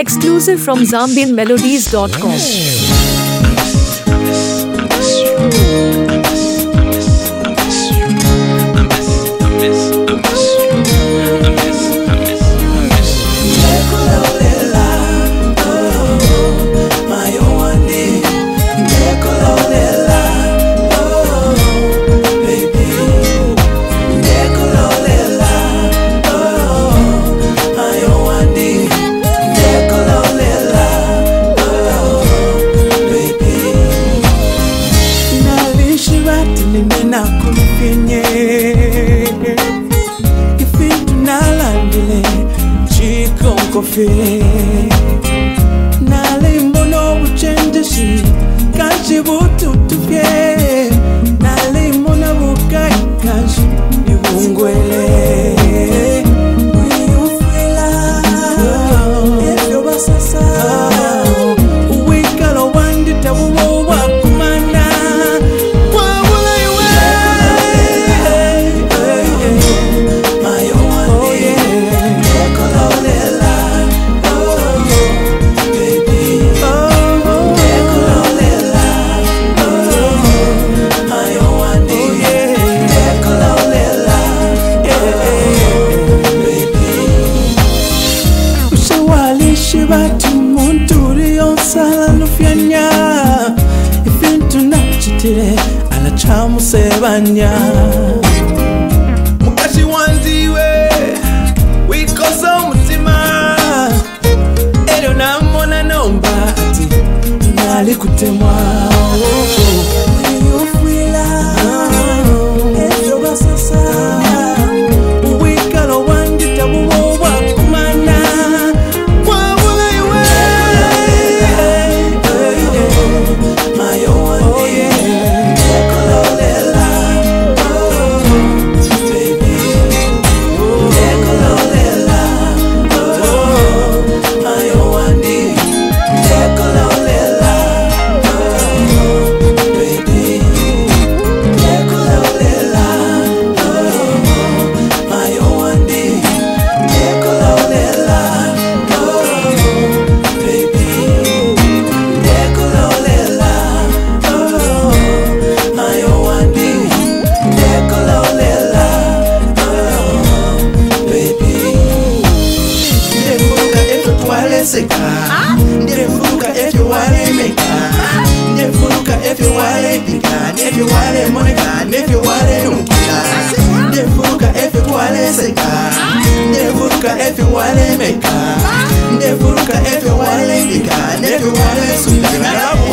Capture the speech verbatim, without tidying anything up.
Exclusive from zambian melodies dot com. Coffee Nale mono uchendeshi Kanchi butu tupye Nale mona bukai kanchi Ibungwele Uyufela Efyo basasa Uwikalo wandi tabuwo wakumana Wawula iwe Mayo wandi Batu munturi onsala lufianya Ifintu nachitire ala chamu sebanya Mukashi wandiwe Wikosa umutima Ero namona nomba ati Nali kutemwa Uyufwila Ezo basasa Uwikalo wandi tabuwo wakumana Ndefuruka if you wale meka Ndefuruka if you wale pika If you wale monika If you wale nukila Ndefuruka if you wale seka Ndefuruka if you wale meka Ndefuruka if you wale pika If you wale sundara